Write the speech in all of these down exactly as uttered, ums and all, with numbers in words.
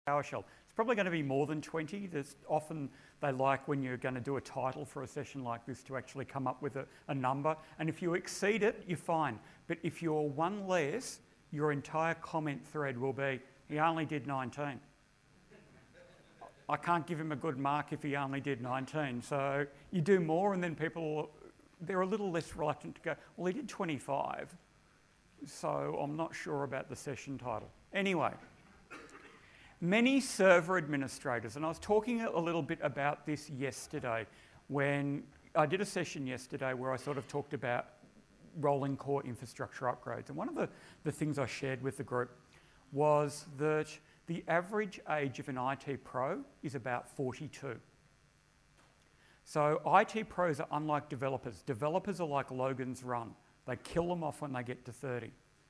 PowerShell. It's probably going to be more than twenty. There's often they like when you're going to do a title for a session like this to actually come up with a, a number. And if you exceed it, you're fine. But if you're one less, your entire comment thread will be, he only did nineteen. I can't give him a good mark if he only did nineteen. So you do more and then people, they're a little less reluctant to go, well, he did twenty-five. So I'm not sure about the session title. Anyway. Many server administrators, and I was talking a little bit about this yesterday when I did a session yesterday where I sort of talked about rolling core infrastructure upgrades. And one of the, the things I shared with the group was that the average age of an I T pro is about forty-two. So I T pros are unlike developers. Developers are like Logan's Run. They kill them off when they get to thirty.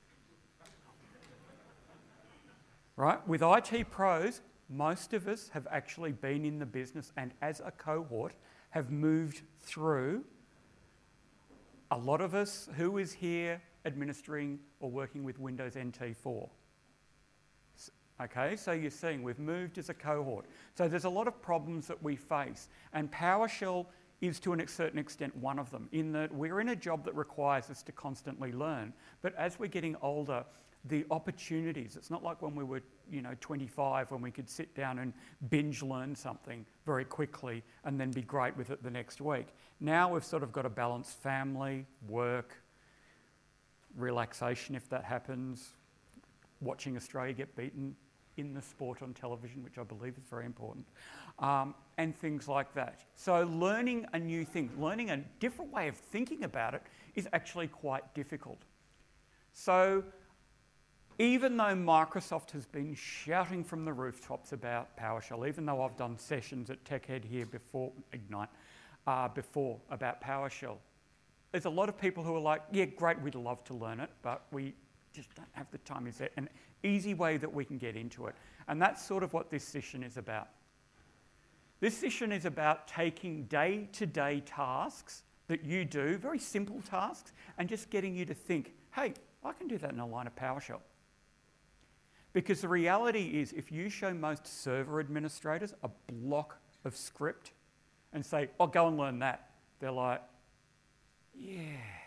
Right? With I T pros, most of us have actually been in the business and as a cohort have moved through. A lot of us, who is here administering or working with Windows N T four? Okay, so you're seeing we've moved as a cohort. So there's a lot of problems that we face, and PowerShell is to a certain extent one of them, in that we're in a job that requires us to constantly learn. But as we're getting older, the opportunities, it's not like when we were, you know, twenty-five, when we could sit down and binge learn something very quickly and then be great with it the next week. Now we've sort of got to balance family, work, relaxation if that happens, watching Australia get beaten in the sport on television, which I believe is very important, um, and things like that. So learning a new thing, learning a different way of thinking about it is actually quite difficult. So even though Microsoft has been shouting from the rooftops about PowerShell, even though I've done sessions at TechEd here before, Ignite, uh, before about PowerShell, there's a lot of people who are like, yeah, great, we'd love to learn it, but we just don't have the time. Is there an easy way that we can get into it? And that's sort of what this session is about. This session is about taking day-to-day tasks that you do, very simple tasks, and just getting you to think, hey, I can do that in a line of PowerShell. Because the reality is, if you show most server administrators a block of script and say, oh, go and learn that, they're like, yeah,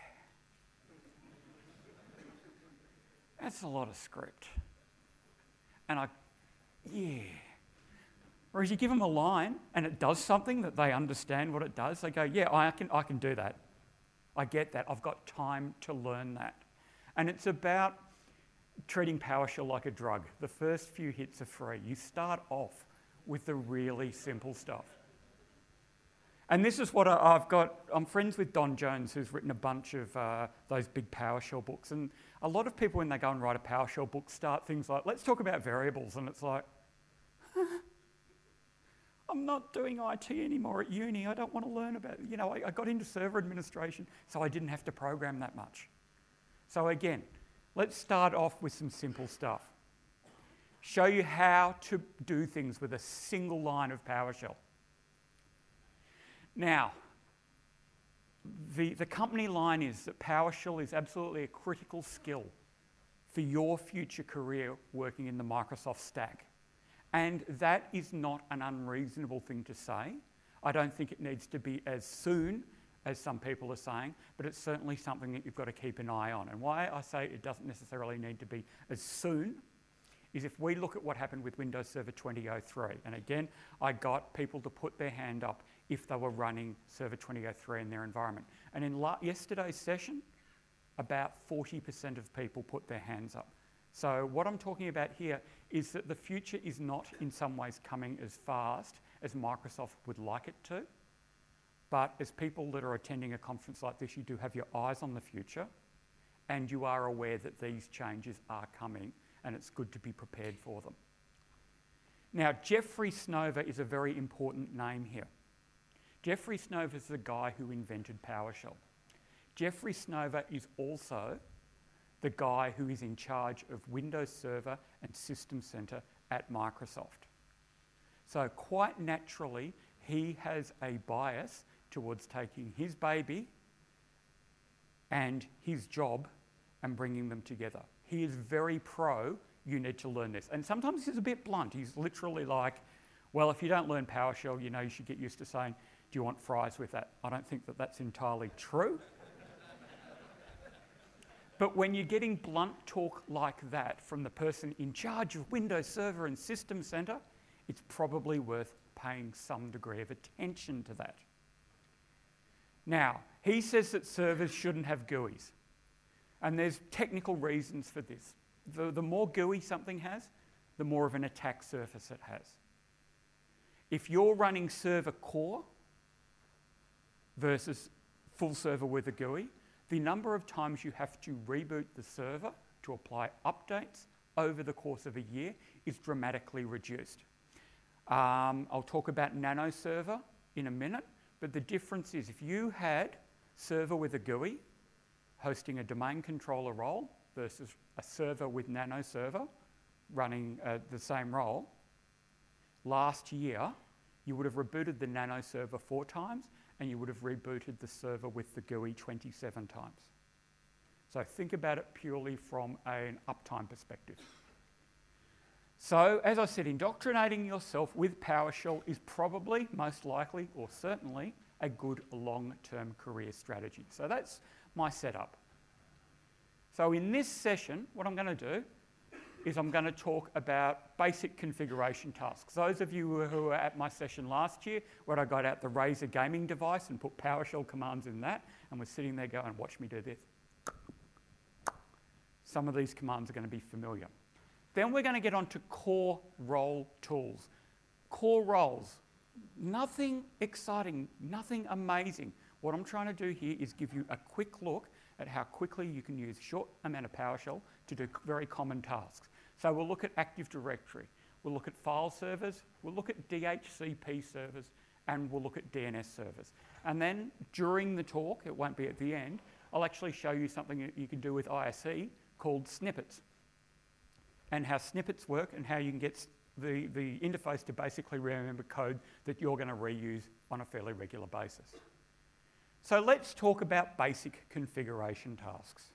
that's a lot of script. And I, yeah. Whereas you give them a line and it does something that they understand what it does, they go, yeah, I can, I can do that. I get that. I've got time to learn that. And it's about treating PowerShell like a drug. The first few hits are free. You start off with the really simple stuff. And this is what I, I've got. I'm friends with Don Jones, who's written a bunch of uh, those big PowerShell books. And a lot of people, when they go and write a PowerShell book, start things like, let's talk about variables. And it's like, I'm not doing I T anymore at uni. I don't want to learn about it. You know, I, I got into server administration, so I didn't have to program that much. So again, let's start off with some simple stuff. Show you how to do things with a single line of PowerShell. Now, the, the company line is that PowerShell is absolutely a critical skill for your future career working in the Microsoft stack. And that is not an unreasonable thing to say. I don't think it needs to be as soon as some people are saying, but it's certainly something that you've got to keep an eye on. And why I say it doesn't necessarily need to be as soon is if we look at what happened with Windows Server twenty oh three. And again, I got people to put their hand up if they were running Server twenty oh three in their environment. And in yesterday's session, about forty percent of people put their hands up. So what I'm talking about here is that the future is not in some ways coming as fast as Microsoft would like it to. But as people that are attending a conference like this, you do have your eyes on the future and you are aware that these changes are coming and it's good to be prepared for them. Now, Jeffrey Snover is a very important name here. Jeffrey Snover is the guy who invented PowerShell. Jeffrey Snover is also the guy who is in charge of Windows Server and System Center at Microsoft. So quite naturally, he has a bias towards taking his baby and his job and bringing them together. He is very pro you need to learn this. And sometimes he's a bit blunt. He's literally like, well, if you don't learn PowerShell, you know, you should get used to saying, do you want fries with that? I don't think that that's entirely true. But when you're getting blunt talk like that from the person in charge of Windows Server and System Center, it's probably worth paying some degree of attention to that. Now, he says that servers shouldn't have G U Is. And there's technical reasons for this. The, the more G U I something has, the more of an attack surface it has. If you're running server core versus full server with a G U I, the number of times you have to reboot the server to apply updates over the course of a year is dramatically reduced. Um, I'll talk about Nano Server in a minute, but the difference is if you had server with a G U I hosting a domain controller role versus a server with Nano Server running uh, the same role, last year you would have rebooted the Nano Server four times and you would have rebooted the server with the G U I twenty-seven times. So think about it purely from an uptime perspective. So, as I said, indoctrinating yourself with PowerShell is probably, most likely, or certainly, a good long-term career strategy. So that's my setup. So in this session, what I'm going to do is I'm going to talk about basic configuration tasks. Those of you who were at my session last year, where I got out the Razer gaming device and put PowerShell commands in that, and was sitting there going, watch me do this. Some of these commands are going to be familiar. Then we're going to get on to core role tools. Core roles, nothing exciting, nothing amazing. What I'm trying to do here is give you a quick look at how quickly you can use a short amount of PowerShell to do very common tasks. So we'll look at Active Directory, we'll look at file servers, we'll look at D H C P servers, and we'll look at D N S servers. And then during the talk, it won't be at the end, I'll actually show you something that you can do with I S E called snippets, and how snippets work and how you can get the, the interface to basically remember code that you're going to reuse on a fairly regular basis. So let's talk about basic configuration tasks.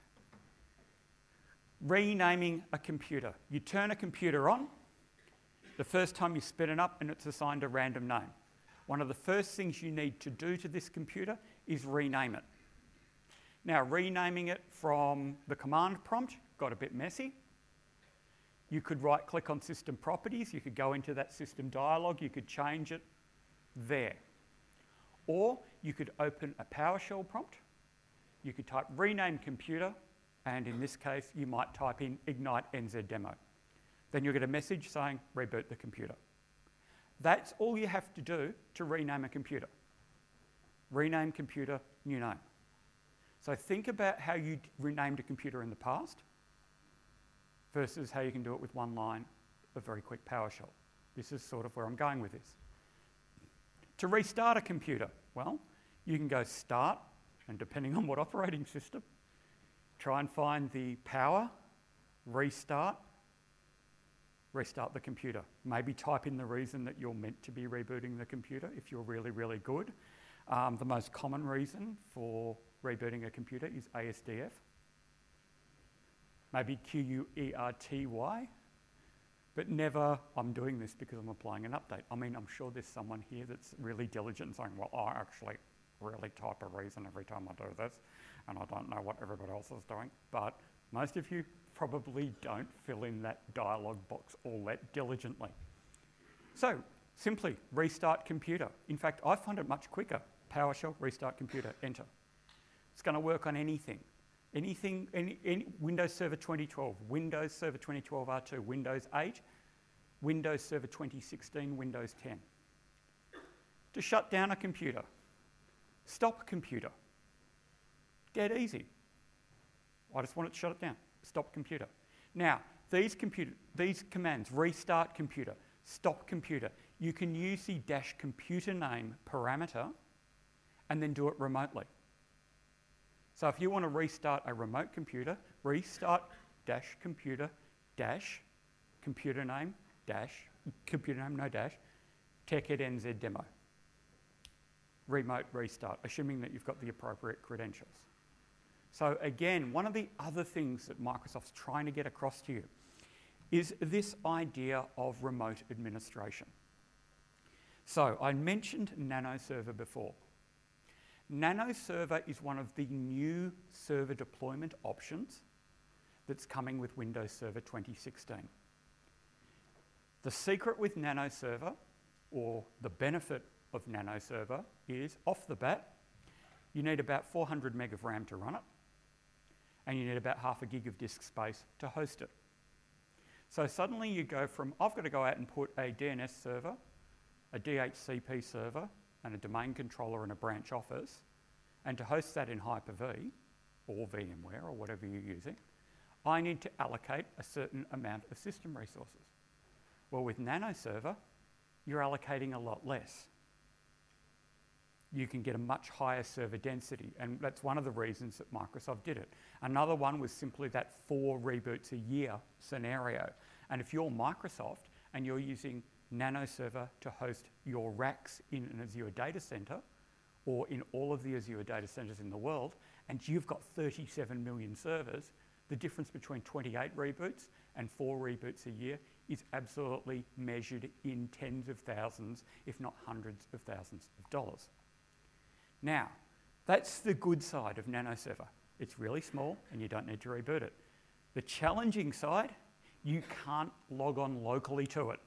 Renaming a computer. You turn a computer on, the first time you spin it up and it's assigned a random name. One of the first things you need to do to this computer is rename it. Now, renaming it from the command prompt got a bit messy. You could right-click on System Properties, you could go into that system dialog, you could change it there. Or you could open a PowerShell prompt, you could type rename computer, and in this case, you might type in ignite N Z demo. Then you'll get a message saying reboot the computer. That's all you have to do to rename a computer. Rename computer, new name. So think about how you renamed a computer in the past versus how you can do it with one line of very quick PowerShell. This is sort of where I'm going with this. To restart a computer, well, you can go start, and depending on what operating system, try and find the power, restart, restart the computer. Maybe type in the reason that you're meant to be rebooting the computer if you're really, really good. Um, the most common reason for rebooting a computer is A S D F. Maybe Q U E R T Y, but never, I'm doing this because I'm applying an update. I mean, I'm sure there's someone here that's really diligent and saying, well, I actually really type a reason every time I do this, and I don't know what everybody else is doing. But most of you probably don't fill in that dialog box all that diligently. So, simply restart computer. In fact, I find it much quicker. PowerShell, restart computer, enter. It's going to work on anything. Anything, any, any Windows Server twenty twelve, Windows Server twenty twelve R two, Windows eight, Windows Server twenty sixteen, Windows ten. To shut down a computer, stop computer. Dead easy. I just want it to shut it down. Stop computer. Now, these, computer, these commands, restart computer, stop computer, you can use the dash computer name parameter and then do it remotely. So if you want to restart a remote computer, restart dash computer dash computer name dash computer name no dash teched N Z demo. Remote restart, assuming that you've got the appropriate credentials. So again, one of the other things that Microsoft's trying to get across to you is this idea of remote administration. So I mentioned NanoServer before. NanoServer is one of the new server deployment options that's coming with Windows Server twenty sixteen. The secret with NanoServer, or the benefit of NanoServer, is off the bat, you need about four hundred meg of RAM to run it, and you need about half a gig of disk space to host it. So suddenly you go from, I've got to go out and put a D N S server, a D H C P server, and a domain controller in a branch office, and to host that in Hyper-V, or VMware, or whatever you're using, I need to allocate a certain amount of system resources. Well, with NanoServer, you're allocating a lot less. You can get a much higher server density, and that's one of the reasons that Microsoft did it. Another one was simply that four reboots a year scenario. And if you're Microsoft and you're using NanoServer to host your racks in an Azure data center, or in all of the Azure data centers in the world, and you've got thirty-seven million servers, the difference between twenty-eight reboots and four reboots a year is absolutely measured in tens of thousands, if not hundreds of thousands of dollars. Now, that's the good side of NanoServer. It's really small and you don't need to reboot it. The challenging side, you can't log on locally to it.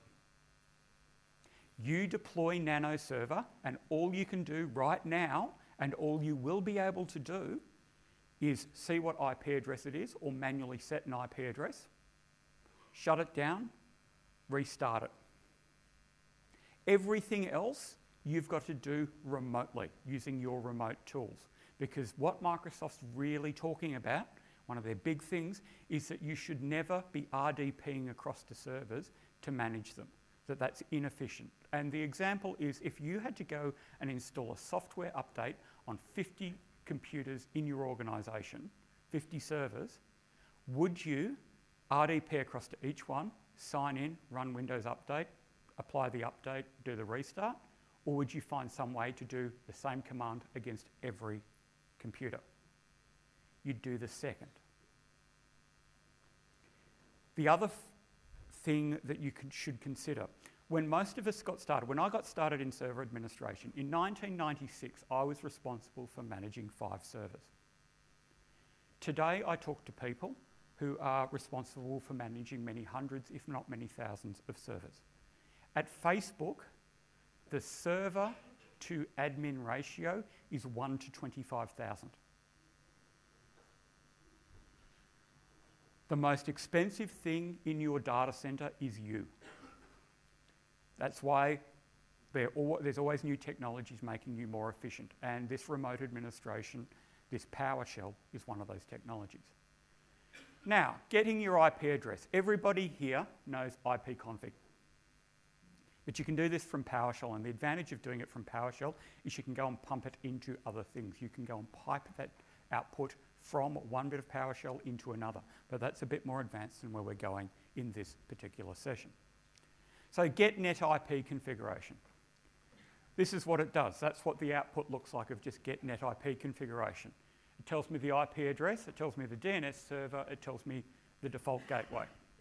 You deploy NanoServer and all you can do right now, and all you will be able to do, is see what I P address it is, or manually set an I P address, shut it down, restart it. Everything else you've got to do remotely using your remote tools, because what Microsoft's really talking about, one of their big things, is that you should never be R D Ping across to servers to manage them, that that's inefficient. And the example is, if you had to go and install a software update on fifty computers in your organisation, fifty servers, would you R D P across to each one, sign in, run Windows Update, apply the update, do the restart? Or would you find some way to do the same command against every computer? You'd do the second. The other thing that you could, should consider, when most of us got started, when I got started in server administration, in nineteen ninety-six, I was responsible for managing five servers. Today, I talk to people who are responsible for managing many hundreds, if not many thousands, of servers. At Facebook, the server to admin ratio is one to twenty-five thousand. The most expensive thing in your data center is you. That's why there al- there's always new technologies making you more efficient, and this remote administration, this PowerShell, is one of those technologies. Now, getting your I P address. Everybody here knows I P config. But you can do this from PowerShell, and the advantage of doing it from PowerShell is you can go and pump it into other things. You can go and pipe that output from one bit of PowerShell into another, but that's a bit more advanced than where we're going in this particular session. So get net I P configuration. This is what it does. That's what the output looks like of just get net I P configuration. It tells me the I P address, it tells me the D N S server, it tells me the default gateway.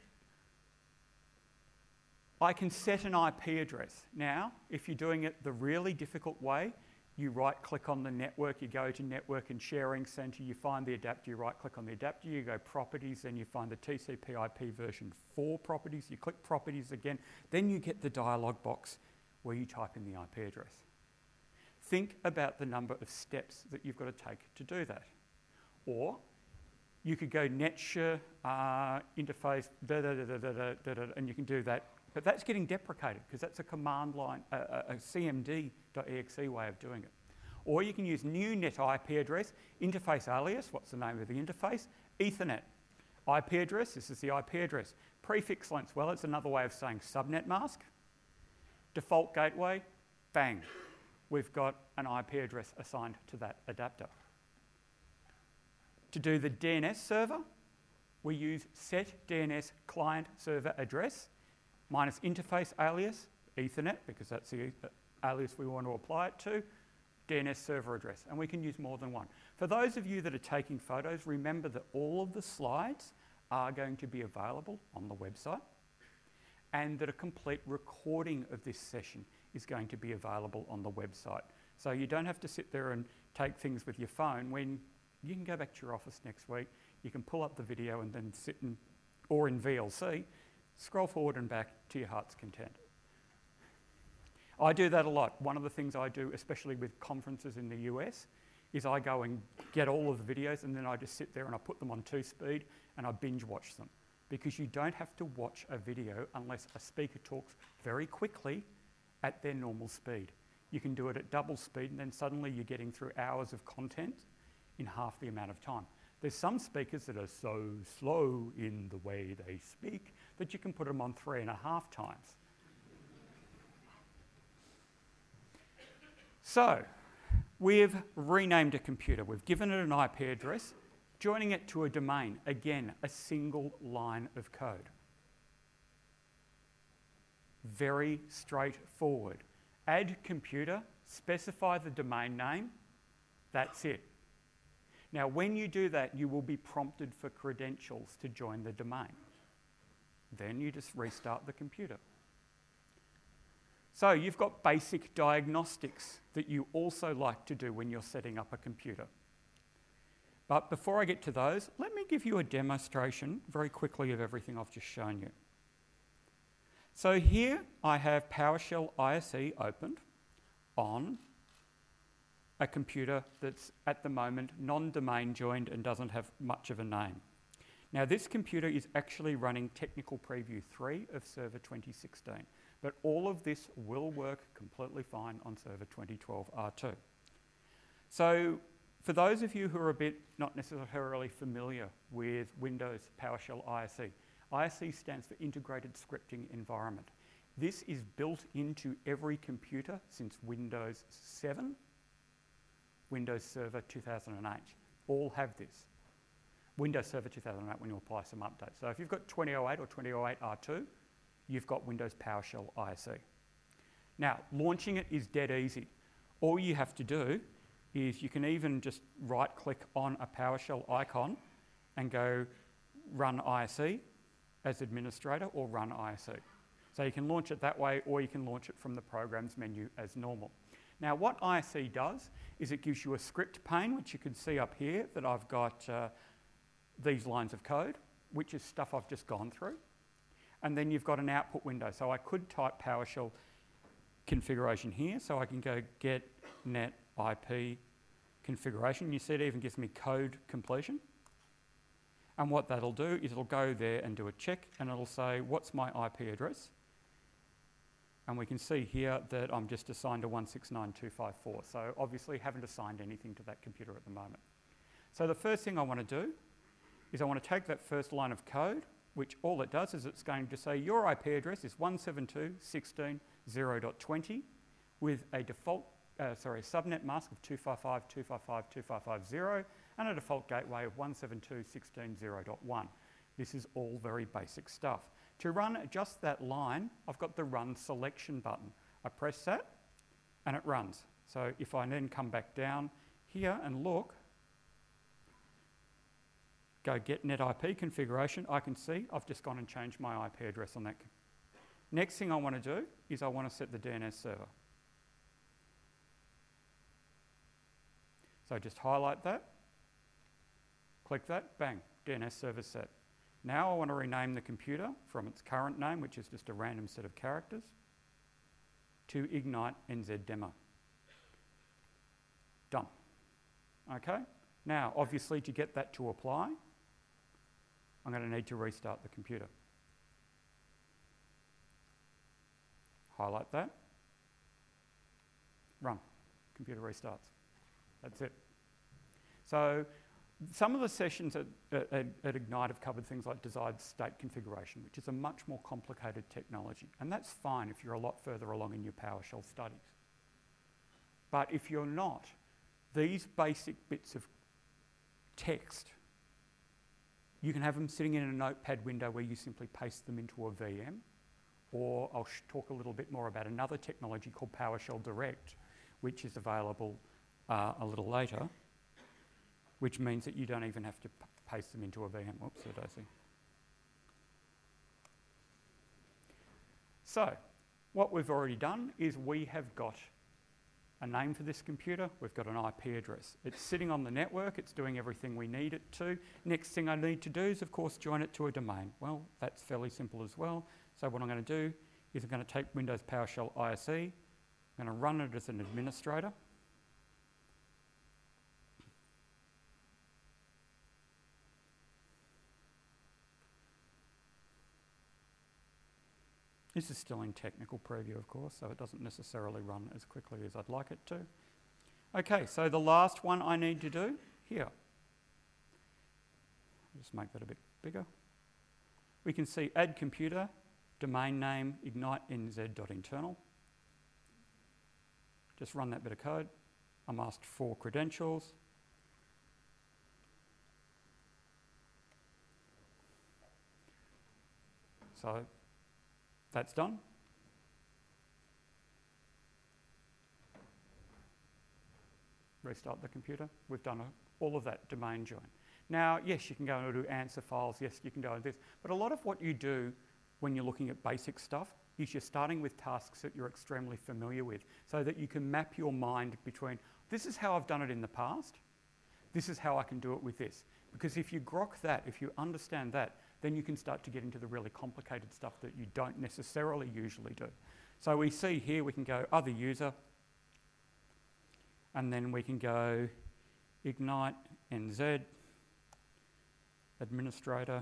I can set an I P address. Now, if you're doing it the really difficult way, you right-click on the network, you go to Network and Sharing Center, you find the adapter, you right-click on the adapter, you go Properties, then you find the T C P I P version four properties, you click Properties again, then you get the dialog box where you type in the I P address. Think about the number of steps that you've got to take to do that. Or you could go netshare uh, interface, da, da, da, da, da, da, da, and you can do that. But that's getting deprecated because that's a command line, a, a, a C M D dot E X E way of doing it. Or you can use new net I P address, interface alias, what's the name of the interface? Ethernet. I P address, this is the I P address. Prefix length, well, it's another way of saying subnet mask. Default gateway, bang. We've got an I P address assigned to that adapter. To do the D N S server, we use set D N S client server address minus interface alias, Ethernet, because that's the alias we want to apply it to, D N S server address, and we can use more than one. For those of you that are taking photos, remember that all of the slides are going to be available on the website, and that a complete recording of this session is going to be available on the website. So you don't have to sit there and take things with your phone. When you can go back to your office next week, you can pull up the video and then sit and, or in V L C, scroll forward and back to your heart's content. I do that a lot. One of the things I do, especially with conferences in the U S, is I go and get all of the videos and then I just sit there and I put them on two speed and I binge watch them. Because you don't have to watch a video unless a speaker talks very quickly at their normal speed. You can do it at double speed and then suddenly you're getting through hours of content in half the amount of time. There's some speakers that are so slow in the way they speak that you can put them on three and a half times. So, we've renamed a computer. We've given it an I P address, joining it to a domain. Again, a single line of code. Very straightforward. Add computer, specify the domain name, that's it. Now, when you do that, you will be prompted for credentials to join the domain. Then you just restart the computer. So you've got basic diagnostics that you also like to do when you're setting up a computer. But before I get to those, let me give you a demonstration very quickly of everything I've just shown you. So here I have PowerShell I S E opened on a computer that's at the moment non-domain joined and doesn't have much of a name. Now this computer is actually running Technical Preview three of Server twenty sixteen, but all of this will work completely fine on Server twenty twelve R two. So for those of you who are a bit not necessarily familiar with Windows PowerShell I S E, I S E stands for Integrated Scripting Environment. This is built into every computer since Windows seven, Windows Server two thousand eight, all have this. Windows Server two thousand eight when you apply some updates. So if you've got twenty oh eight or twenty oh eight R two, you've got Windows PowerShell I S E. Now, launching it is dead easy. All you have to do is you can even just right-click on a PowerShell icon and go run I S E as administrator or run I S E. So you can launch it that way, or you can launch it from the Programs menu as normal. Now, what I S E does is it gives you a script pane, which you can see up here, that I've got uh, these lines of code, which is stuff I've just gone through. And then you've got an output window. So I could type PowerShell configuration here, so I can go get net I P configuration. You see it even gives me code completion. And what that'll do is it'll go there and do a check, and it'll say, what's my I P address? And we can see here that I'm just assigned to one six nine dot two five four. So obviously haven't assigned anything to that computer at the moment. So the first thing I want to do is I want to take that first line of code, which all it does is it's going to say your I P address is one seventy-two dot sixteen dot zero dot twenty with a default, uh, sorry, subnet mask of two fifty-five dot two fifty-five dot two fifty-five dot zero and a default gateway of one seventy-two dot sixteen dot zero dot one. This is all very basic stuff. To run just that line, I've got the Run Selection button. I press that and it runs. So if I then come back down here and look, go get net I P configuration, I can see I've just gone and changed my I P address on that. Next thing I want to do is I want to set the D N S server. So just highlight that, click that, bang, D N S server set. Now I want to rename the computer from its current name, which is just a random set of characters, to Ignite N Z Demo. Done. Okay? Now, obviously, to get that to apply, I'm going to need to restart the computer. Highlight that. Run. Computer restarts. That's it. So some of the sessions at, at, at Ignite have covered things like desired state configuration, which is a much more complicated technology. And that's fine if you're a lot further along in your PowerShell studies. But if you're not, these basic bits of text, you can have them sitting in a notepad window where you simply paste them into a V M, or I'll talk a little bit more about another technology called PowerShell Direct, which is available uh, a little later, which means that you don't even have to p paste them into a V M. Oops, I see. So what we've already done is we have got a name for this computer, we've got an I P address. It's sitting on the network, it's doing everything we need it to. Next thing I need to do is, of course, join it to a domain. Well, that's fairly simple as well. So what I'm going to do is I'm going to take Windows PowerShell I S E, I'm going to run it as an administrator. This is still in technical preview, of course, so it doesn't necessarily run as quickly as I'd like it to. Okay, so the last one I need to do here. Just make that a bit bigger. We can see add computer, domain name, ignite N Z dot internal. Just run that bit of code. I'm asked for credentials. So that's done. Restart the computer. We've done a, all of that domain join. Now, yes, you can go and do answer files. Yes, you can go and do this. But a lot of what you do when you're looking at basic stuff is you're starting with tasks that you're extremely familiar with so that you can map your mind between, this is how I've done it in the past, this is how I can do it with this. Because if you grok that, if you understand that, then you can start to get into the really complicated stuff that you don't necessarily usually do. So we see here, we can go other user, and then we can go ignite N Z, administrator,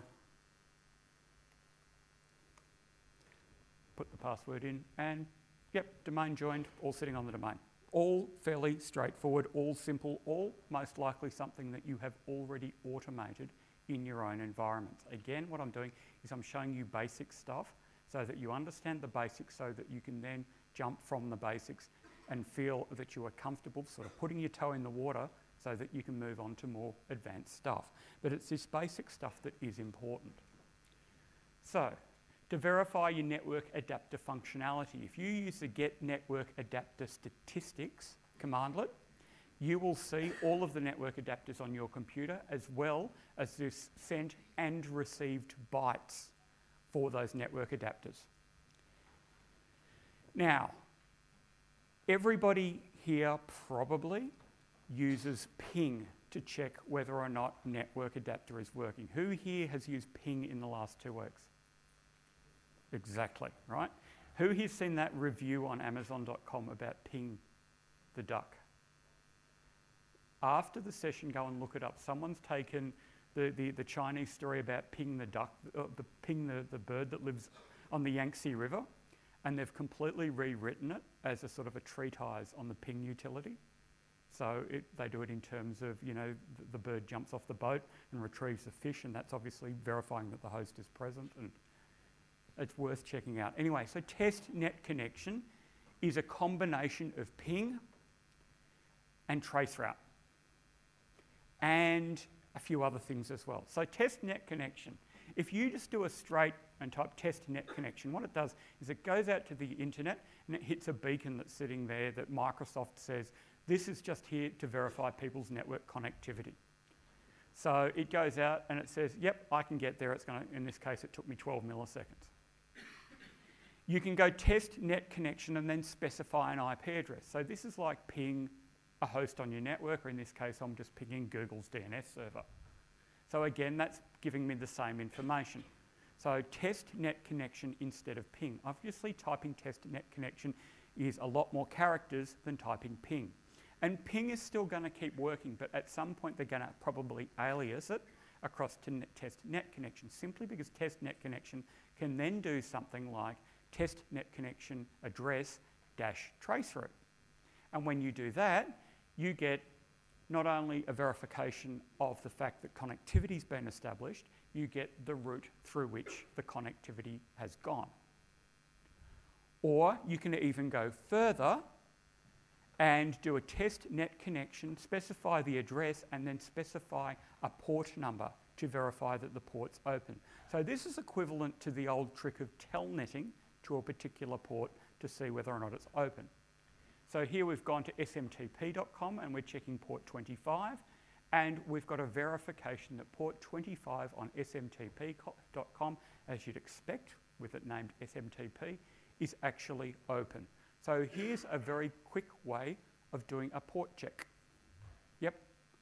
put the password in, and yep, domain joined, all sitting on the domain. All fairly straightforward, all simple, all most likely something that you have already automated in your own environments. Again, what I'm doing is I'm showing you basic stuff so that you understand the basics so that you can then jump from the basics and feel that you are comfortable sort of putting your toe in the water so that you can move on to more advanced stuff. But it's this basic stuff that is important. So, to verify your network adapter functionality, if you use the get network adapter statistics commandlet, you will see all of the network adapters on your computer as well as the sent and received bytes for those network adapters. Now, everybody here probably uses ping to check whether or not network adapter is working. Who here has used ping in the last two weeks? Exactly, right? Who here's seen that review on Amazon dot com about Ping the duck? After the session, go and look it up. Someone's taken the, the, the Chinese story about Ping the duck, uh, the Ping the, the bird that lives on the Yangtze River, and they've completely rewritten it as a sort of a treatise on the ping utility. So it, they do it in terms of, you know, the, the bird jumps off the boat and retrieves the fish, and that's obviously verifying that the host is present, and it's worth checking out. Anyway, so test net connection is a combination of ping and traceroute and a few other things as well. So test net connection. If you just do a straight and type test net connection, what it does is it goes out to the internet and it hits a beacon that's sitting there that Microsoft says, this is just here to verify people's network connectivity. So it goes out and it says, yep, I can get there. It's going to, in this case, it took me twelve milliseconds. You can go test net connection and then specify an I P address. So this is like ping a host on your network, or in this case, I'm just pinging Google's D N S server. So again, that's giving me the same information. So test net connection instead of ping. Obviously, typing test net connection is a lot more characters than typing ping. And ping is still going to keep working, but at some point they're going to probably alias it across to net test net connection, simply because test net connection can then do something like test net connection address dash traceroute. And when you do that, you get not only a verification of the fact that connectivity's been established, you get the route through which the connectivity has gone. Or you can even go further and do a test net connection, specify the address, and then specify a port number to verify that the port's open. So this is equivalent to the old trick of telnetting to a particular port to see whether or not it's open. So here we've gone to S M T P dot com and we're checking port twenty-five, and we've got a verification that port twenty-five on S M T P dot com, as you'd expect with it named S M T P, is actually open. So here's a very quick way of doing a port check. Yep.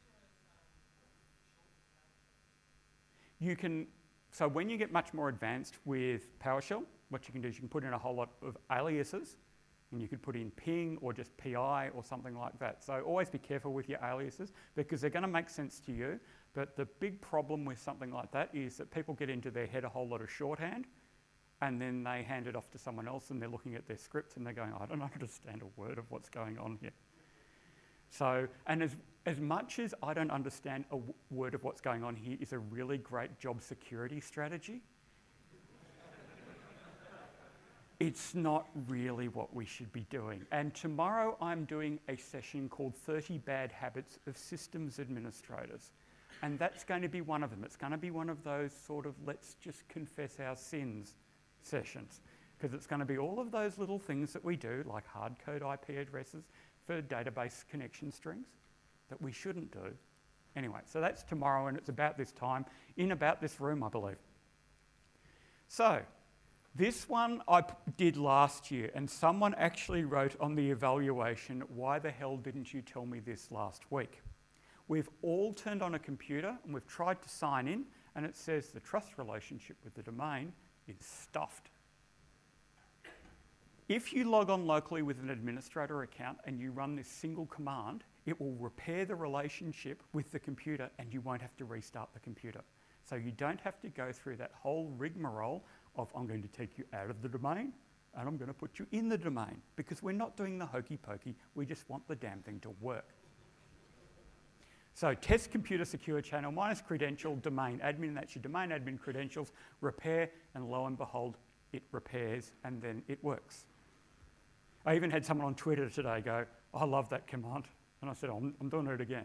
You can, so when you get much more advanced with PowerShell, what you can do is you can put in a whole lot of aliases, and you could put in ping or just P I or something like that. So always be careful with your aliases because they're going to make sense to you. But the big problem with something like that is that people get into their head a whole lot of shorthand, and then they hand it off to someone else and they're looking at their scripts and they're going, I don't understand a word of what's going on here. So, and as, as much as I don't understand a w- word of what's going on here is a really great job security strategy, it's not really what we should be doing. And tomorrow I'm doing a session called thirty Bad Habits of Systems Administrators. And that's going to be one of them. It's going to be one of those sort of let's just confess our sins sessions. Because it's going to be all of those little things that we do, like hard code I P addresses for database connection strings, that we shouldn't do. Anyway, so that's tomorrow and it's about this time, in about this room, I believe. So, this one I p- did last year, and someone actually wrote on the evaluation, why the hell didn't you tell me this last week? We've all turned on a computer and we've tried to sign in, and it says the trust relationship with the domain is stuffed. If you log on locally with an administrator account and you run this single command, it will repair the relationship with the computer and you won't have to restart the computer. So you don't have to go through that whole rigmarole of I'm going to take you out of the domain and I'm going to put you in the domain, because we're not doing the hokey pokey, we just want the damn thing to work. So test computer secure channel minus credential domain admin, that's your domain admin credentials, repair, and lo and behold, it repairs and then it works. I even had someone on Twitter today go, I love that command. And I said, oh, I'm, I'm doing it again.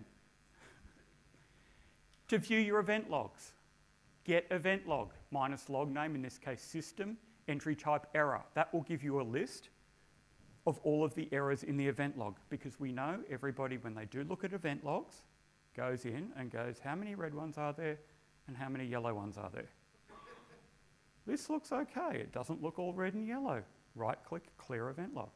To view your event logs, get event log minus log name, in this case system, entry type error. That will give you a list of all of the errors in the event log, because we know everybody, when they do look at event logs, goes in and goes, how many red ones are there and how many yellow ones are there? This looks okay. It doesn't look all red and yellow. Right click, clear event log.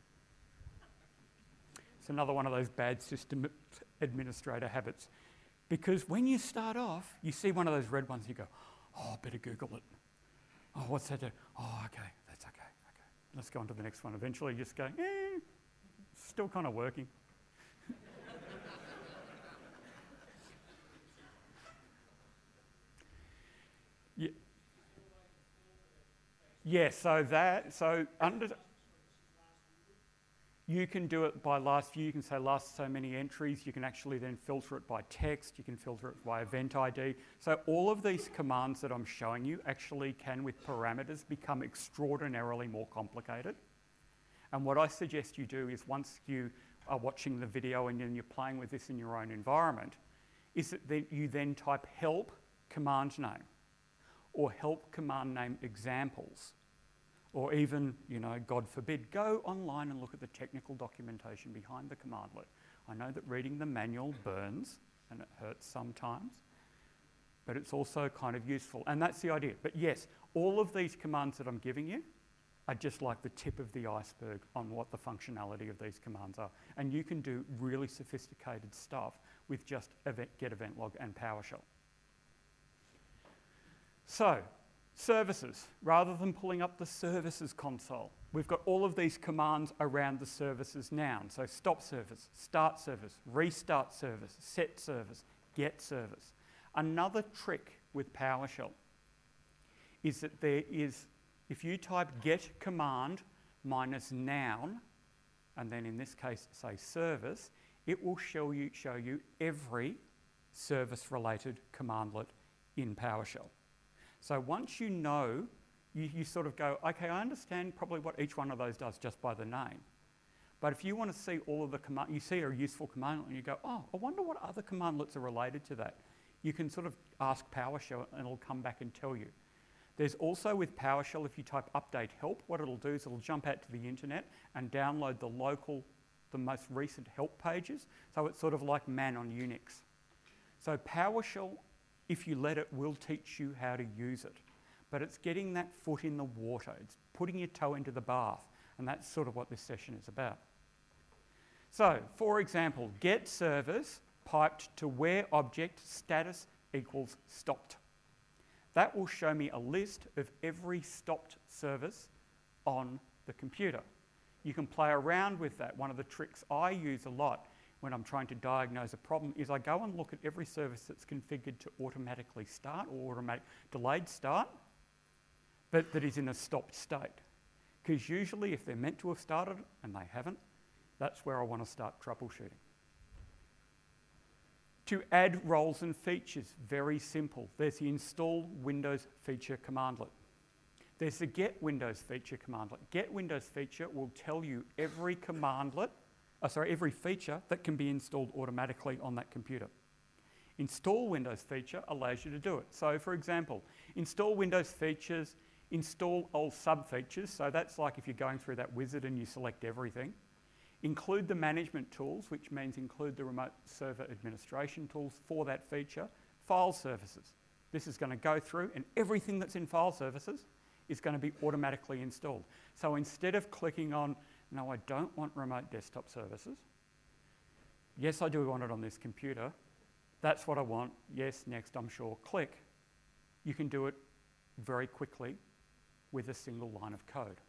It's another one of those bad system administrator habits. Because when you start off, you see one of those red ones, you go, oh, I better Google it. Oh, what's that do? Oh, okay, that's okay, okay. Let's go on to the next one. Eventually you just go, eh, still kind of working. yeah. Yeah, so that, so under, you can do it by last view. You can say last so many entries. You can actually then filter it by text. You can filter it by event I D. So all of these commands that I'm showing you actually can, with parameters, become extraordinarily more complicated. And what I suggest you do is, once you are watching the video and then you're playing with this in your own environment, is that then you then type help command name or help command name examples. Or even, you know, God forbid, go online and look at the technical documentation behind the commandlet. I know that reading the manual burns and it hurts sometimes, but it's also kind of useful. And that's the idea. But yes, all of these commands that I'm giving you are just like the tip of the iceberg on what the functionality of these commands are. And you can do really sophisticated stuff with just event, get event log and PowerShell. So, services, rather than pulling up the services console, we've got all of these commands around the services noun. So stop service, start service, restart service, set service, get service. Another trick with PowerShell is that there is, if you type get command minus noun, and then in this case say service, it will show you, show you every service-related commandlet in PowerShell. So once you know, you, you sort of go, okay, I understand probably what each one of those does just by the name. But if you want to see all of the command, you see a useful commandlet and you go, oh, I wonder what other commandlets are related to that. You can sort of ask PowerShell and it'll come back and tell you. There's also with PowerShell, if you type update help, what it'll do is it'll jump out to the internet and download the local, the most recent help pages. So it's sort of like man on Unix. So PowerShell, if you let it, will teach you how to use it. but it's getting that foot in the water. It's putting your toe into the bath, and that's sort of what this session is about. So, for example, get service piped to where object status equals stopped. That will show me a list of every stopped service on the computer. You can play around with that. One of the tricks I use a lot when I'm trying to diagnose a problem is I go and look at every service that's configured to automatically start or automatic delayed start, but that is in a stopped state. Because usually if they're meant to have started and they haven't, that's where I want to start troubleshooting. To add roles and features, very simple. There's the install Windows feature commandlet. There's the get Windows feature commandlet. Get Windows feature will tell you every commandlet, oh, sorry, every feature that can be installed automatically on that computer. Install Windows feature allows you to do it. So for example, install Windows features, install all sub-features. So that's like if you're going through that wizard and you select everything. Include the management tools, which means include the remote server administration tools for that feature. File services. This is going to go through and everything that's in file services is going to be automatically installed. So instead of clicking on, no, I don't want remote desktop services. Yes, I do want it on this computer. That's what I want. Yes, next, I'm sure. Click. You can do it very quickly with a single line of code.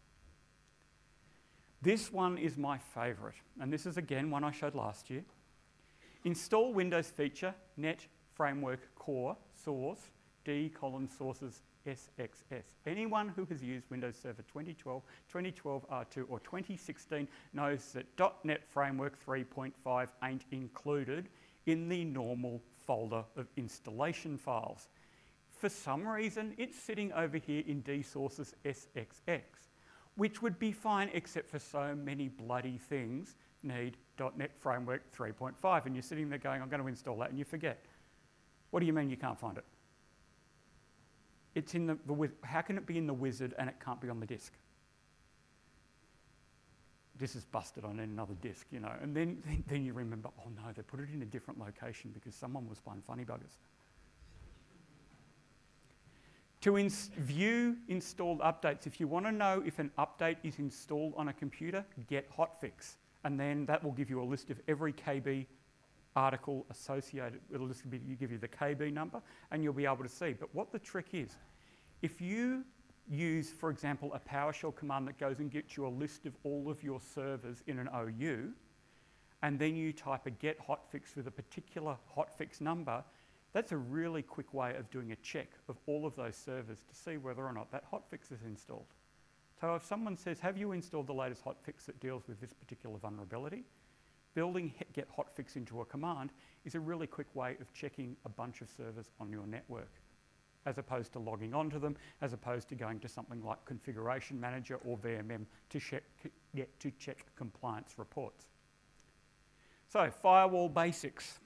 This one is my favourite, and this is again one I showed last year. Install Windows feature, Net Framework Core Source, D colon sources S X S. Anyone who has used Windows Server twenty twelve, twenty twelve R two or twenty sixteen knows that .NET Framework three point five ain't included in the normal folder of installation files. For some reason, it's sitting over here in D sources S X X. Which would be fine except for so many bloody things need .NET Framework three point five. And you're sitting there going, I'm going to install that, and you forget. What do you mean you can't find it? It's in the, the how can it be in the wizard and it can't be on the disk? This is busted on another disk, you know. And then, then you remember, oh no, they put it in a different location because someone was playing funny buggers. To ins view installed updates, if you want to know if an update is installed on a computer, get hotfix. And then that will give you a list of every K B article associated. It'll just be, you give you the K B number and you'll be able to see. But what the trick is, if you use, for example, a PowerShell command that goes and gets you a list of all of your servers in an O U, and then you type a get hotfix with a particular hotfix number, that's a really quick way of doing a check of all of those servers to see whether or not that hotfix is installed. So if someone says, have you installed the latest hotfix that deals with this particular vulnerability? Building get hotfix into a command is a really quick way of checking a bunch of servers on your network, as opposed to logging onto them, as opposed to going to something like Configuration Manager or V M M to check, to check compliance reports. So, firewall basics.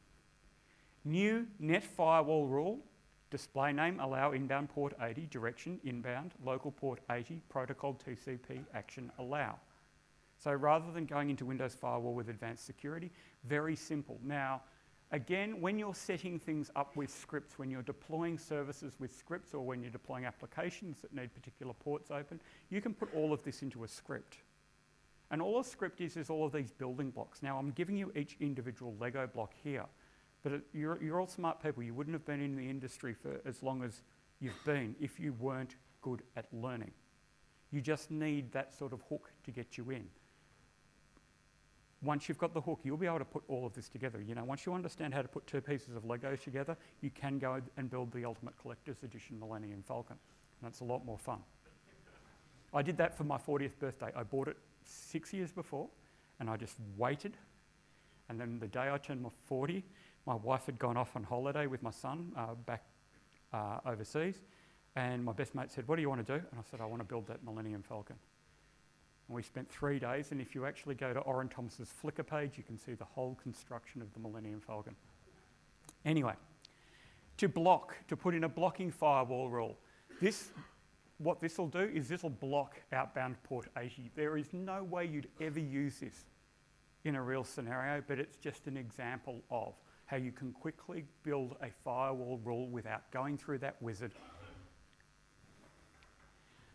New net firewall rule, display name allow inbound port eighty, direction inbound, local port eighty, protocol T C P, action allow. So rather than going into Windows Firewall with advanced security, very simple. Now, again, when you're setting things up with scripts, when you're deploying services with scripts or when you're deploying applications that need particular ports open, you can put all of this into a script. And all a script is is all of these building blocks. Now, I'm giving you each individual Lego block here. But it, you're, you're all smart people. You wouldn't have been in the industry for as long as you've been if you weren't good at learning. You just need that sort of hook to get you in. Once you've got the hook, you'll be able to put all of this together. You know, once you understand how to put two pieces of Lego together, you can go and build the Ultimate Collector's Edition Millennium Falcon. And it's a lot more fun. I did that for my fortieth birthday. I bought it six years before, and I just waited. And then the day I turned my forty, my wife had gone off on holiday with my son uh, back uh, overseas, and my best mate said, what do you want to do? And I said, I want to build that Millennium Falcon. And we spent three days, and if you actually go to Oren Thomas's Flickr page, you can see the whole construction of the Millennium Falcon. Anyway, to block, to put in a blocking firewall rule. This, what this will do is this will block outbound port eighty. There is no way you'd ever use this in a real scenario, but it's just an example of how you can quickly build a firewall rule without going through that wizard.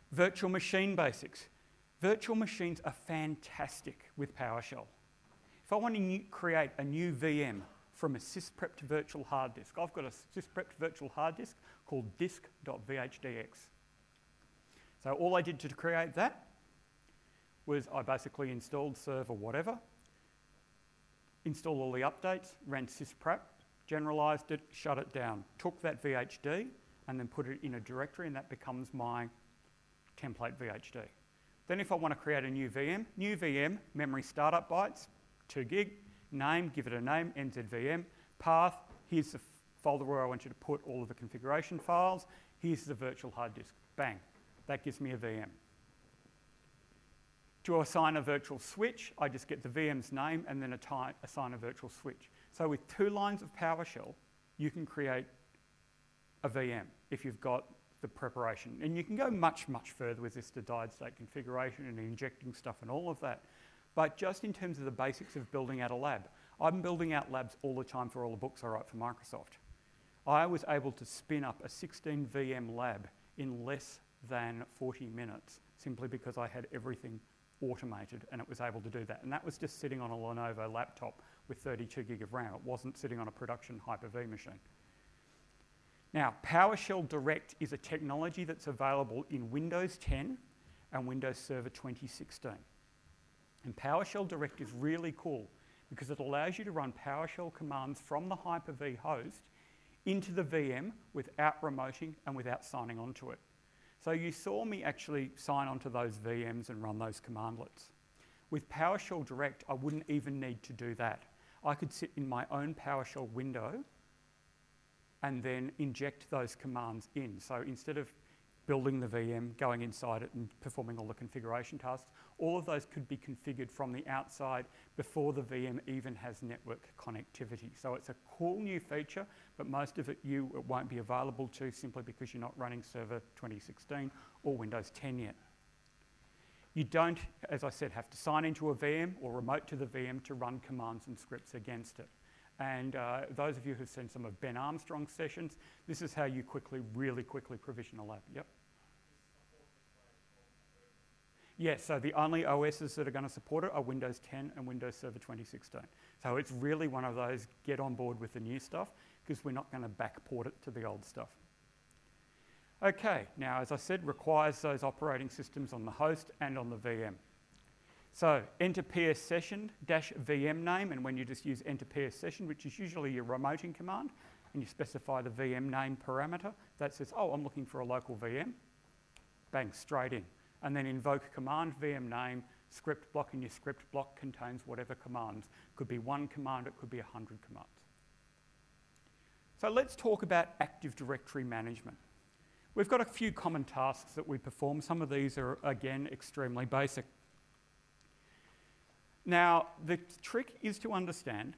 Virtual machine basics. Virtual machines are fantastic with PowerShell. If I want to new, create a new V M from a sysprepped virtual hard disk, I've got a sysprepped virtual hard disk called disk.vhdx. So all I did to create that was I basically installed server whatever, installed all the updates, ran sysprep, generalized it, shut it down, took that V H D and then put it in a directory, and that becomes my template V H D. Then if I want to create a new V M, new V M, memory startup bytes, two gig, name, give it a name, N Z V M, path, here's the folder where I want you to put all of the configuration files, here's the virtual hard disk, bang, that gives me a V M. To assign a virtual switch, I just get the V M's name and then assign a virtual switch. So with two lines of PowerShell, you can create a V M if you've got the preparation. And you can go much, much further with this to diode state configuration and injecting stuff and all of that. But just in terms of the basics of building out a lab, I'm building out labs all the time for all the books I write for Microsoft. I was able to spin up a sixteen V M lab in less than forty minutes simply because I had everything automated and it was able to do that. And that was just sitting on a Lenovo laptop with thirty-two gig of RAM. It wasn't sitting on a production Hyper-V machine. Now, PowerShell Direct is a technology that's available in Windows ten and Windows Server twenty sixteen. And PowerShell Direct is really cool because it allows you to run PowerShell commands from the Hyper-V host into the V M without remoting and without signing onto it. So you saw me actually sign onto those V Ms and run those commandlets. With PowerShell Direct, I wouldn't even need to do that. I could sit in my own PowerShell window and then inject those commands in. So instead of building the V M, going inside it and performing all the configuration tasks, all of those could be configured from the outside before the V M even has network connectivity. So it's a cool new feature, but most of it you it won't be available to simply because you're not running Server twenty sixteen or Windows ten yet. You don't, as I said, have to sign into a V M or remote to the V M to run commands and scripts against it. And uh, those of you who've seen some of Ben Armstrong's sessions, this is how you quickly, really quickly provision a lab. Yep. Yes, so the only O Ss that are going to support it are Windows ten and Windows Server twenty sixteen. So it's really one of those get on board with the new stuff because we're not going to backport it to the old stuff. Okay, now as I said, requires those operating systems on the host and on the V M. So enter P S session dash V M name, and when you just use enter P S session, which is usually your remoting command, and you specify the V M name parameter, that says, oh, I'm looking for a local V M, bang, straight in. And then invoke command V M name, script block, and your script block contains whatever commands. Could be one command, it could be a hundred commands. So let's talk about Active Directory management. We've got a few common tasks that we perform. Some of these are, again, extremely basic. Now, the trick is to understand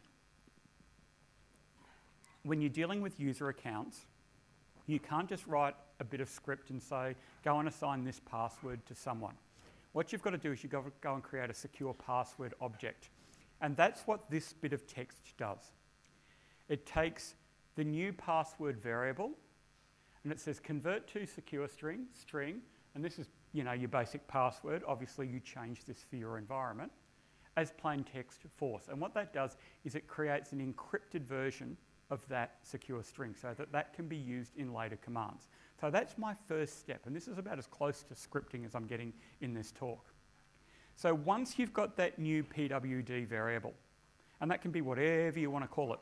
when you're dealing with user accounts, you can't just write a bit of script and say, go and assign this password to someone. What you've got to do is you've got to go and create a secure password object. And that's what this bit of text does. It takes the new password variable and it says convert to secure string, string, and this is, you know, your basic password. Obviously, you change this for your environment as plain text force. And what that does is it creates an encrypted version of that secure string so that that can be used in later commands. So that's my first step, and this is about as close to scripting as I'm getting in this talk. So once you've got that new P W D variable, and that can be whatever you want to call it,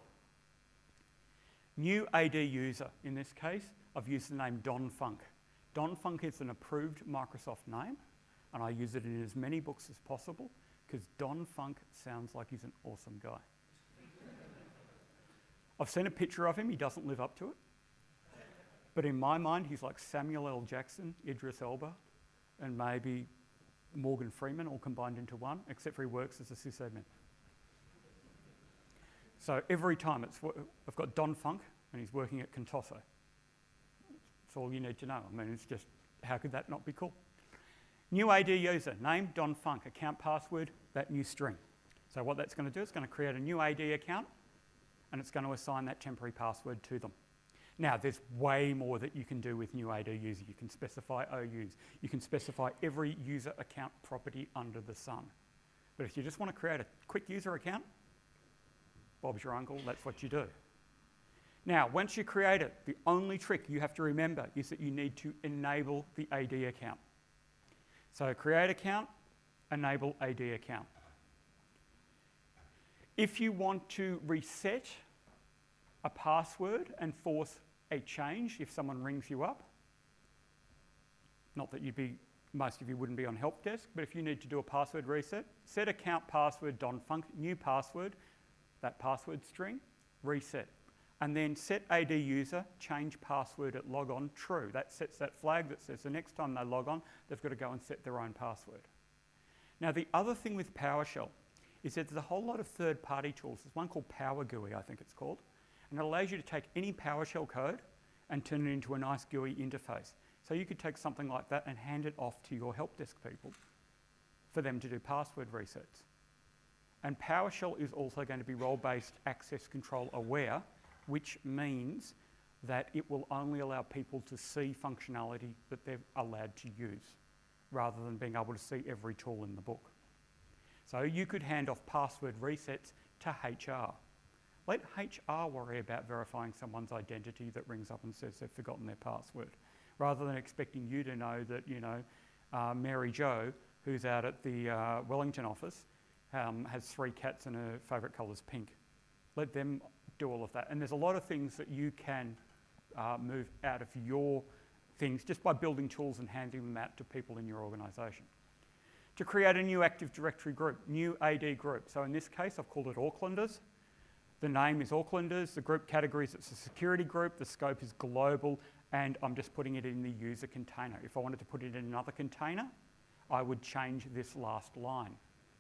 new A D user, in this case, I've used the name DonFunk. DonFunk is an approved Microsoft name, and I use it in as many books as possible because DonFunk sounds like he's an awesome guy. I've seen a picture of him, he doesn't live up to it. But in my mind, he's like Samuel L. Jackson, Idris Elba, and maybe Morgan Freeman all combined into one, except for he works as a sysadmin. So every time it's, I've got DonFunk, and he's working at Contoso. That's all you need to know. I mean, it's just, how could that not be cool? New A D user, name, DonFunk, account password, that new string. So what that's going to do is going to create a new A D account, and it's going to assign that temporary password to them. Now, there's way more that you can do with new A D user. You can specify O Us. You can specify every user account property under the sun. But if you just want to create a quick user account, Bob's your uncle, that's what you do. Now, once you create it, the only trick you have to remember is that you need to enable the A D account. So create account, enable A D account. If you want to reset a password and force a change if someone rings you up, not that you'd be, most of you wouldn't be on help desk, but if you need to do a password reset, set account password donfunc, new password, that password string, reset. And then set A D user, change password at logon, true. That sets that flag that says the next time they log on, they've got to go and set their own password. Now, the other thing with PowerShell is that there's a whole lot of third-party tools. There's one called Power G U I, I think it's called, and it allows you to take any PowerShell code and turn it into a nice G U I interface. So you could take something like that and hand it off to your help desk people for them to do password resets. And PowerShell is also going to be role-based access control aware, which means that it will only allow people to see functionality that they're allowed to use, rather than being able to see every tool in the book. So you could hand off password resets to H R. Let H R worry about verifying someone's identity that rings up and says they've forgotten their password, rather than expecting you to know that, you know, uh, Mary Jo, who's out at the uh, Wellington office, um, has three cats and her favourite colour is pink. Let them do all of that. And there's a lot of things that you can uh, move out of your things just by building tools and handing them out to people in your organisation. To create a new Active Directory group, new A D group. So in this case, I've called it Aucklanders. The name is Aucklanders. The group categories, it's a security group. The scope is global, and I'm just putting it in the user container. If I wanted to put it in another container, I would change this last line.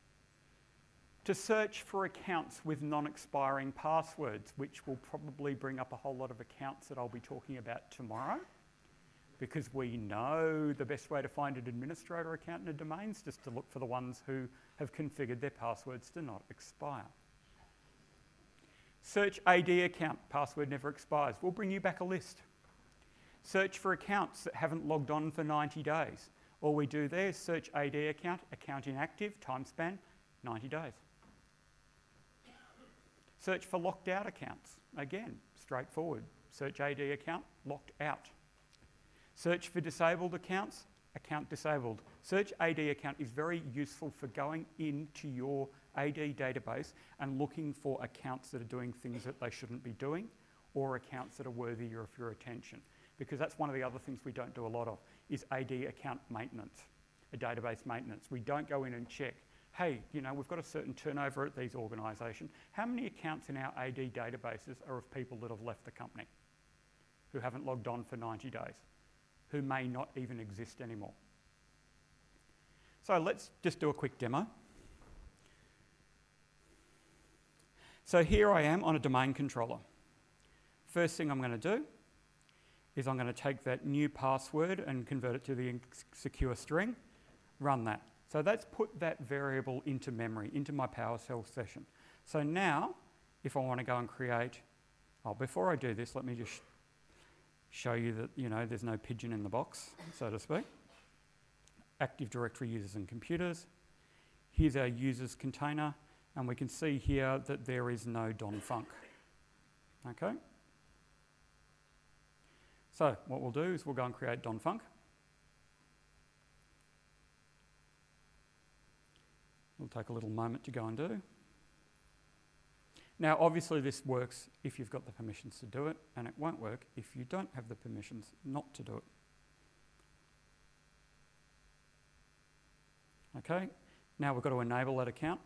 To search for accounts with non-expiring passwords, which will probably bring up a whole lot of accounts that I'll be talking about tomorrow, because we know the best way to find an administrator account in a domain is just to look for the ones who have configured their passwords to not expire. Search A D account, password never expires. We'll bring you back a list. Search for accounts that haven't logged on for ninety days. All we do there is search A D account, account inactive, time span, ninety days. Search for locked out accounts. Again, straightforward. Search A D account, locked out. Search for disabled accounts, account disabled. Search A D account is very useful for going into your A D database and looking for accounts that are doing things that they shouldn't be doing, or accounts that are worthy of your attention. Because that's one of the other things we don't do a lot of, is A D account maintenance, a database maintenance. We don't go in and check, hey, you know, we've got a certain turnover at these organisations. How many accounts in our A D databases are of people that have left the company, who haven't logged on for ninety days, who may not even exist anymore? So let's just do a quick demo. So here I am on a domain controller. First thing I'm going to do is I'm going to take that new password and convert it to the secure string, run that. So that's put that variable into memory, into my PowerShell session. So now, if I want to go and create, oh, before I do this, let me just show you that, you know, there's no pigeon in the box, so to speak. Active Directory users and computers. Here's our users container, and we can see here that there is no donfunc. Okay? So what we'll do is we'll go and create donfunc. It'll take a little moment to go and do. Now, obviously this works if you've got the permissions to do it, and it won't work if you don't have the permissions not to do it. Okay, now we've got to enable that account.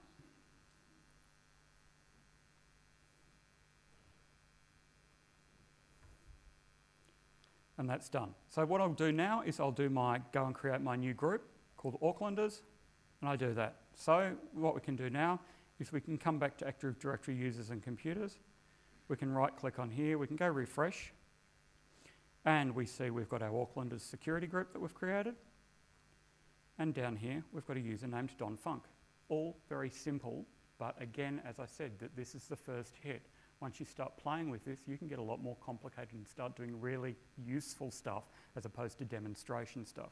And that's done. So what I'll do now is I'll do my, go and create my new group called Aucklanders, and I do that. So what we can do now is we can come back to Active Directory users and computers. We can right click on here, we can go refresh, and we see we've got our Aucklanders security group that we've created. And down here, we've got a user named donfunc. All very simple, but again, as I said, that this is the first hit. Once you start playing with this, you can get a lot more complicated and start doing really useful stuff as opposed to demonstration stuff.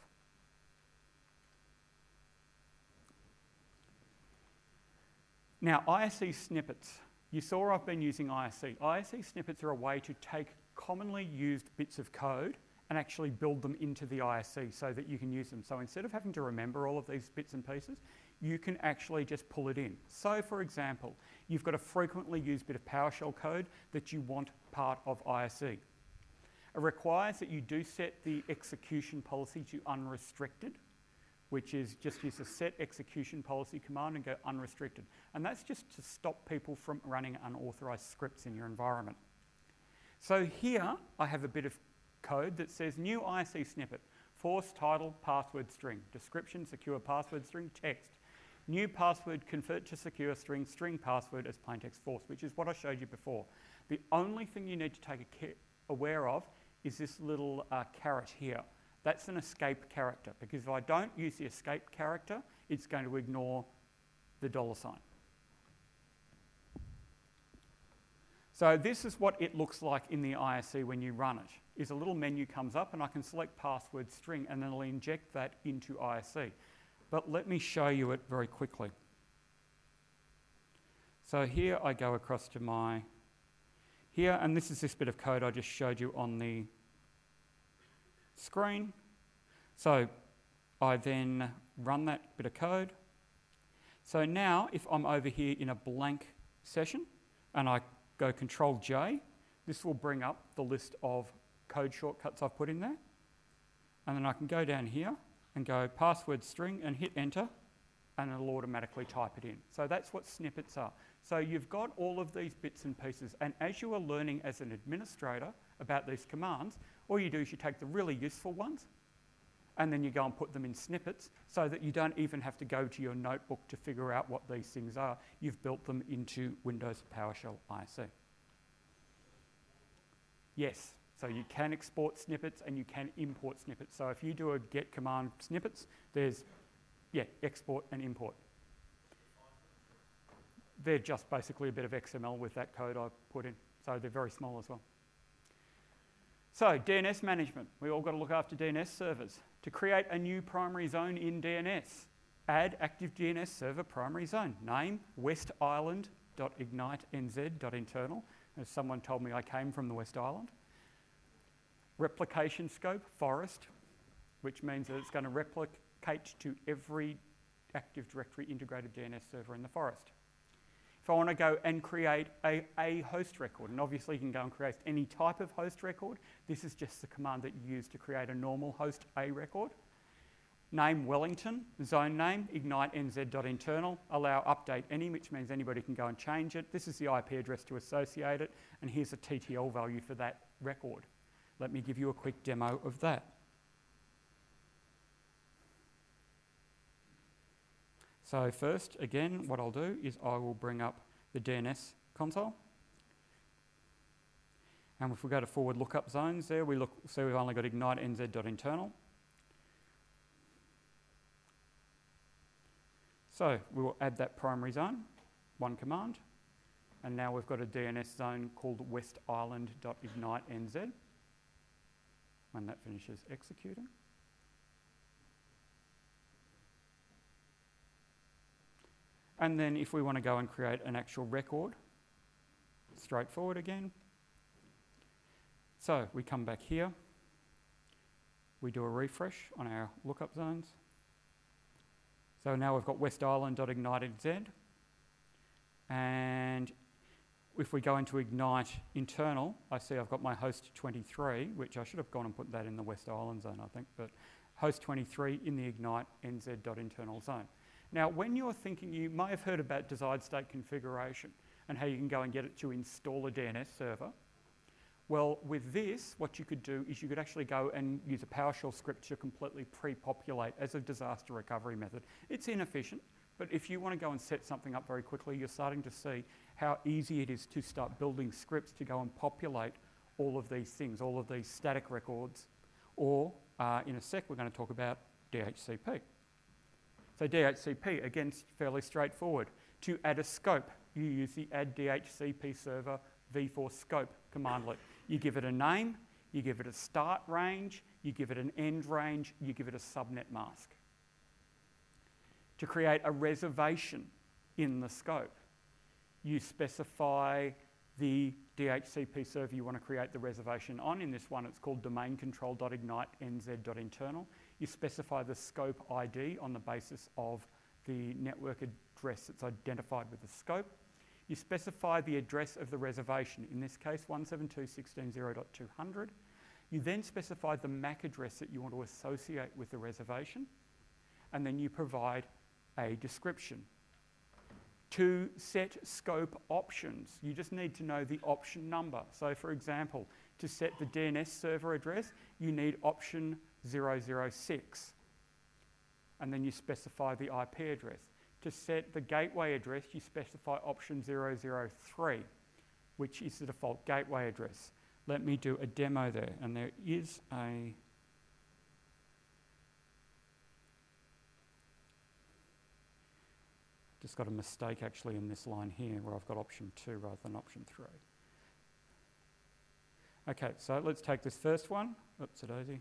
Now, I S E snippets. You saw I've been using I S E. I S E snippets are a way to take commonly used bits of code and actually build them into the I S E so that you can use them. So instead of having to remember all of these bits and pieces, you can actually just pull it in. So for example, you've got a frequently used bit of PowerShell code that you want part of I S E. It requires that you do set the execution policy to unrestricted, which is just use a set execution policy command and go unrestricted. And that's just to stop people from running unauthorized scripts in your environment. So here I have a bit of code that says new I S E snippet, force title password string, description secure password string, text, new password convert to secure string, string password as plaintext force, which is what I showed you before. The only thing you need to take a aware of is this little uh, caret here. That's an escape character, because if I don't use the escape character, it's going to ignore the dollar sign. So this is what it looks like in the I S E when you run it. Is a little menu comes up and I can select password string and then I'll inject that into I S E. But let me show you it very quickly. So here I go across to my, here, and this is this bit of code I just showed you on the screen. So I then run that bit of code. So now if I'm over here in a blank session and I go Control J, this will bring up the list of code shortcuts I've put in there. And then I can go down here and go password string and hit enter, and it'll automatically type it in. So that's what snippets are. So you've got all of these bits and pieces, and as you are learning as an administrator about these commands, all you do is you take the really useful ones and then you go and put them in snippets so that you don't even have to go to your notebook to figure out what these things are. You've built them into Windows PowerShell I S E. Yes, so you can export snippets and you can import snippets. So if you do a get command snippets, there's, yeah, export and import. They're just basically a bit of X M L with that code I put in. So they're very small as well. So D N S management. We all got to look after D N S servers. To create a new primary zone in D N S, add active D N S server primary zone. Name, west island dot ignite N Z dot internal. As someone told me I came from the West Island. Replication scope, forest, which means that it's going to replicate to every Active Directory integrated D N S server in the forest. If I want to go and create a, a host record, and obviously you can go and create any type of host record, this is just the command that you use to create a normal host A record. Name Wellington, zone name, ignite N Z dot internal, allow update any, which means anybody can go and change it. This is the I P address to associate it, and here's a T T L value for that record. Let me give you a quick demo of that. So first, again, what I'll do is I will bring up the D N S console. And if we go to forward lookup zones there, we look, so we've only got ignite N Z dot internal. So we will add that primary zone, one command. And now we've got a D N S zone called west island dot ignite N Z. When that finishes executing. And then if we want to go and create an actual record, straightforward again. So we come back here. We do a refresh on our lookup zones. So now we've got west island dot ignite N Z. And if we go into ignite internal, I see I've got my host twenty-three, which I should have gone and put that in the West Island zone, I think, but host twenty-three in the ignite N Z dot internal zone. Now, when you're thinking, you may have heard about desired state configuration and how you can go and get it to install a D N S server. Well, with this, what you could do is you could actually go and use a PowerShell script to completely pre-populate as a disaster recovery method. It's inefficient, but if you want to go and set something up very quickly, you're starting to see how easy it is to start building scripts to go and populate all of these things, all of these static records, or uh, in a sec, we're going to talk about D H C P. So D H C P, again, fairly straightforward. To add a scope, you use the add D H C P server v four scope commandlet. You give it a name, you give it a start range, you give it an end range, you give it a subnet mask. To create a reservation in the scope, you specify the D H C P server you want to create the reservation on. In this one, it's called domain control.ignite nz.internal. You specify the scope I D on the basis of the network address that's identified with the scope. You specify the address of the reservation, in this case one seventy-two dot sixteen dot zero dot two hundred. You then specify the M A C address that you want to associate with the reservation, and then you provide a description. To set scope options, you just need to know the option number. So for example, to set the D N S server address, you need option zero zero six. And then you specify the I P address. To set the gateway address, you specify option zero zero three, which is the default gateway address. Let me do a demo there, and there is a just got a mistake actually in this line here where I've got option two rather than option three. Okay, so let's take this first one. Oops, a daisy.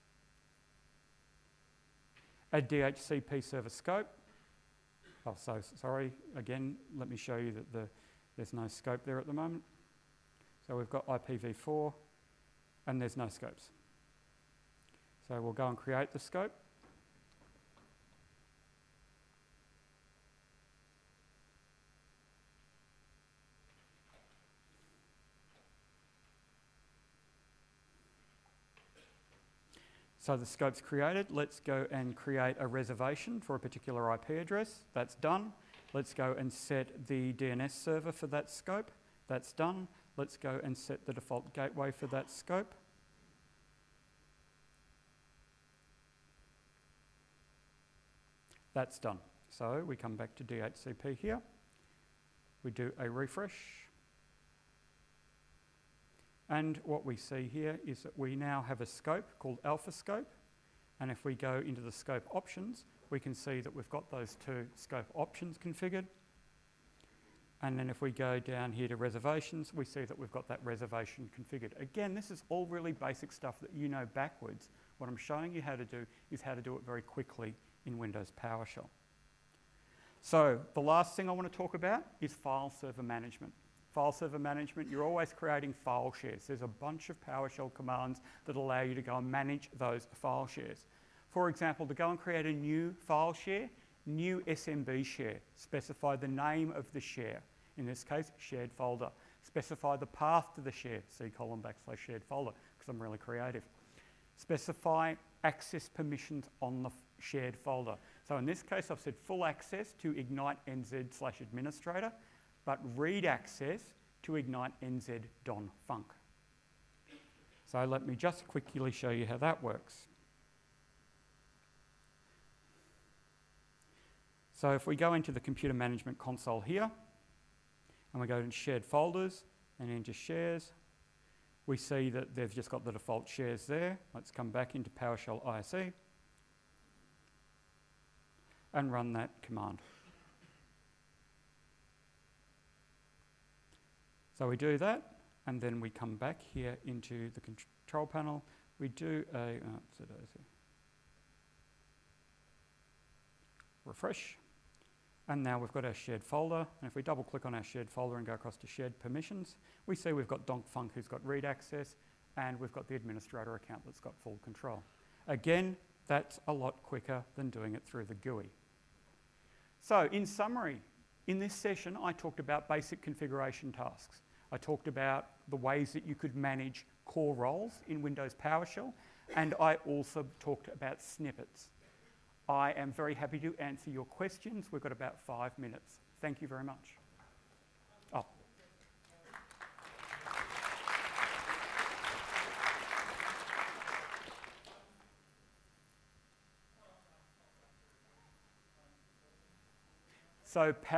Add D H C P server scope. Oh, so sorry, again, let me show you that the, there's no scope there at the moment. So we've got I P v four and there's no scopes. So we'll go and create the scope. So the scope's created. Let's go and create a reservation for a particular I P address. That's done. Let's go and set the D N S server for that scope. That's done. Let's go and set the default gateway for that scope. That's done. So we come back to D H C P here. We do a refresh. And what we see here is that we now have a scope called Alpha Scope. And if we go into the scope options, we can see that we've got those two scope options configured. And then if we go down here to reservations, we see that we've got that reservation configured. Again, this is all really basic stuff that you know backwards. What I'm showing you how to do is how to do it very quickly in Windows PowerShell. So the last thing I want to talk about is file server management. File server management, you're always creating file shares. There's a bunch of PowerShell commands that allow you to go and manage those file shares. For example, to go and create a new file share, new S M B share, specify the name of the share, in this case, shared folder. Specify the path to the share, C colon backslash shared folder, because I'm really creative. Specify access permissions on the shared folder. So in this case, I've said full access to ignite nz slash administrator, but read access to ignite nz don func. So let me just quickly show you how that works. So if we go into the computer management console here, and we go into shared folders and into shares, we see that they've just got the default shares there. Let's come back into PowerShell I S E and run that command. So we do that, and then we come back here into the control panel. We do a oh, refresh, and now we've got our shared folder. And if we double click on our shared folder and go across to shared permissions, we see we've got donk func who's got read access, and we've got the administrator account that's got full control. Again, that's a lot quicker than doing it through the G U I. So in summary, in this session, I talked about basic configuration tasks. I talked about the ways that you could manage core roles in Windows PowerShell, and I also talked about snippets. I am very happy to answer your questions. We've got about five minutes. Thank you very much. Oh. So